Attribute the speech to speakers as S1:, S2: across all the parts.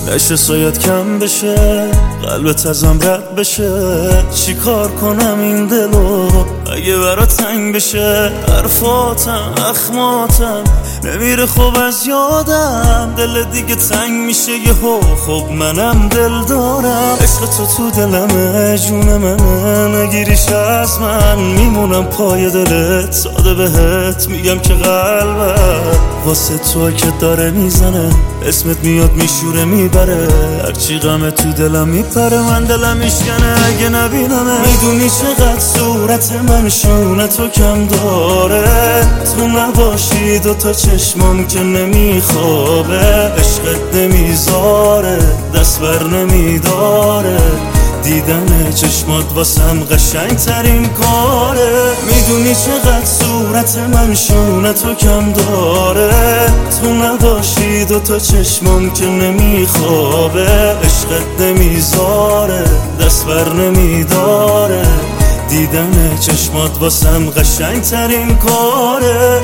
S1: نشه شاید کم بشه، قلبت ازم رد بشه. چی کار کنم این دلو اگه برا تنگ بشه؟ حرفاتم اخماتم نمیره خوب از یادم، دل دیگه تنگ میشه یهو. خب منم دل دارم، عشق تو دلمه، جون منه، نگیریش از من میمونم پای دلت. ساده بهت میگم که قلبم واسه تو که داره میزنه، اسمت میاد میشوره میبره، هرچی غمه تو دلم میپره، من دلم میشکنه اگه نبینمه. میدونی چقدر صورت من شونه تو کم داره، تو نباشی دوتا چشمام که نمیخوابه، عشقت نمیذاره دست بر نمیداره، دیدن چشمات واسم قشنگ ترین کاره. میدونی چقدر صورت من شونه تو کم داره، تو نباشی دوتا چشمام که نمیخوابه، عشقت نمیذاره دست بر نمیداره، دیدن چشمات واسم قشنگ ترین کاره.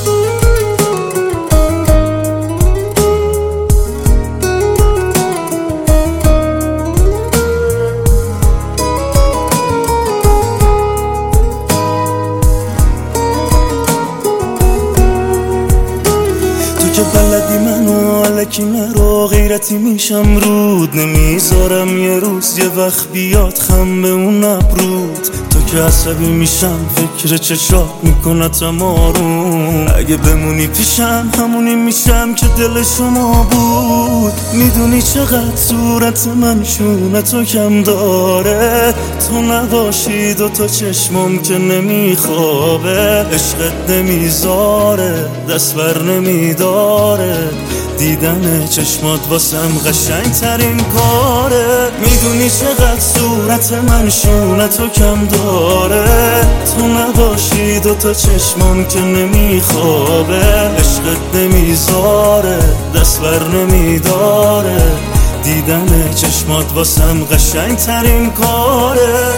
S1: که بلدی منو علکی نرو، غیرتی میشم رود نمیذارم یه روز یه وقت بیاد خم به اون ابرود. تو که عصبی میشم فکر چشات میکنتم آروم، اگه بمونی پیشم همونی میشم که دل شما بود. میدونی چقدر صورت من شونه تو کم داره، تو نباشی دوتا چشمام که نمیخوابه، عشقت نمیذاره دست بر نمیداره، دیدن چشمات واسم قشنگ ترین کاره. میدونی چقدر صورت من شونه تو کم داره، تو نباشی دوتا چشمام که نمیخوابه، عشقت نمیذاره دست بر نمیداره، دیدن چشمات واسم قشنگ ترین کاره.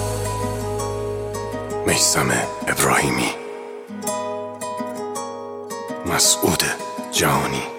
S2: میثم ابراهیمی، مسعود جهانی.